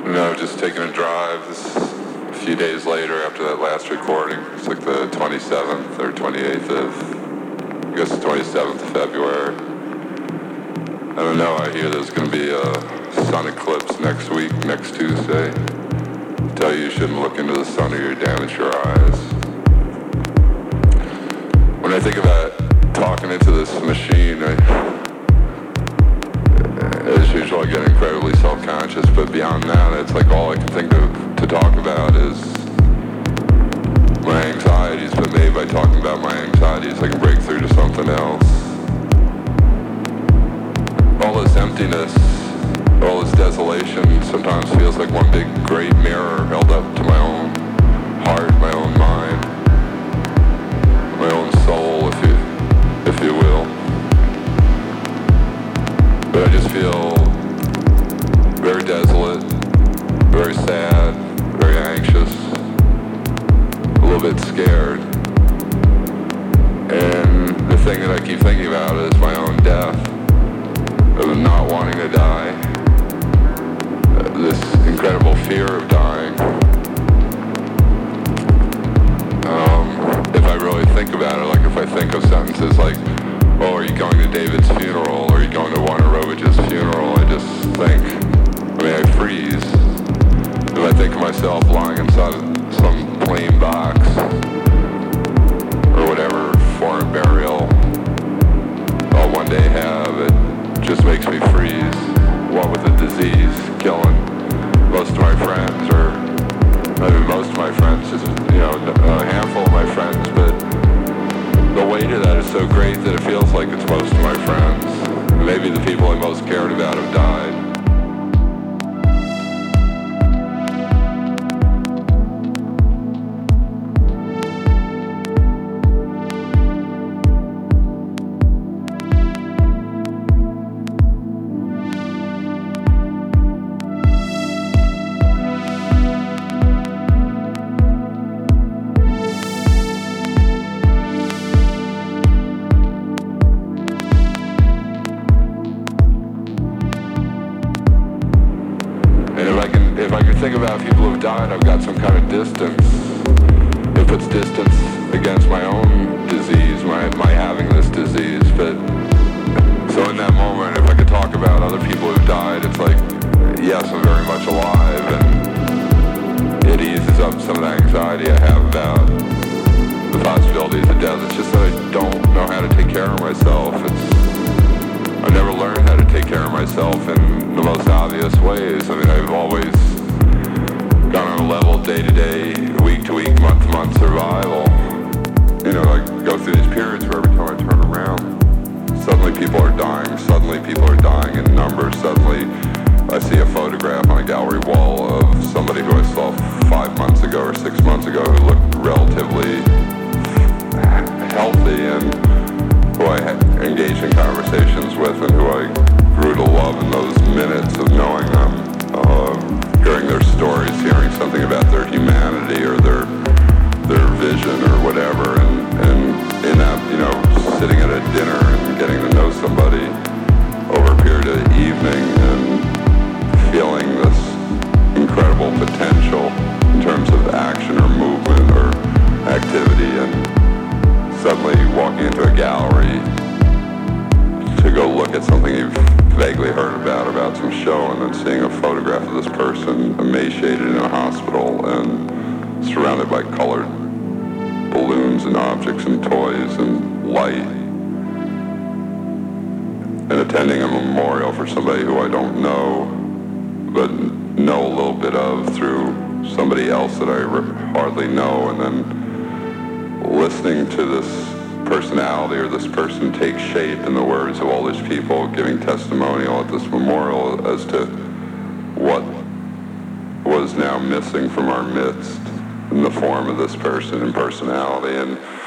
Just taking a drive a few days later after that last recording. It's like the 27th or 28th I guess the 27th of February. I don't know, I hear there's going to be a sun eclipse next week, next Tuesday. Tell you shouldn't look into the sun or you'll damage your eyes. When I think about talking into this machine, as usual, I get incredibly self-conscious, but beyond that, it's like all I can think of to talk about is my anxieties, but maybe by talking about my anxieties, I can break through to something else. All this emptiness, all this desolation sometimes feels like one big great mirror held up to my own heart, my own mind, my own soul, if you will. But I just feel very desolate, very sad, very anxious, a little bit scared. And the thing that I keep thinking about is my own death, of not wanting to die, this incredible fear of dying. If I really think about it, like if I think of sentences like, oh, are you going to David's funeral? Or are you going to Warner Rovich's funeral? I just think, I freeze. If I think of myself lying inside some plain box, or whatever foreign burial I'll one day have, it just makes me freeze. What with a disease killing most of my friends, or maybe most of my friends, just, a handful of my friends, but the weight of that is so great that it feels like it's most of my friends. Maybe the people I most cared about have died. Think about people who've died, I've got some kind of distance. It puts distance against my own disease, my having this disease. But so in that moment, if I could talk about other people who've died, it's like, yes, I'm very much alive, and it eases up some of the anxiety I have about the possibilities of death. It's just that I don't know how to take care of myself. I've never learned how to take care of myself in the most obvious ways. I've always gone on a level day-to-day, week-to-week, month-to-month survival. I go through these periods where every time I turn around, suddenly people are dying in numbers. Suddenly I see a photograph on a gallery wall of somebody who I saw 5 months ago or 6 months ago who looked relatively healthy and who I engaged in conversations with and who I grew to love in those minutes of knowing them. Hearing their stories, hearing something about their humanity or their vision or whatever, and in that, sitting at a dinner and getting to know somebody over a period of the evening and feeling this incredible potential in terms of action or movement or activity, and suddenly walking into a gallery to go look at something you've vaguely heard about some show, and then seeing a photograph of this person emaciated in a hospital and surrounded by colored balloons and objects and toys and light, and attending a memorial for somebody who I don't know, but know a little bit of through somebody else that I hardly know, and then listening to this personality or this person take shape in the words of all these people giving testimonial at this memorial as to what was now missing from our midst in the form of this person and personality. And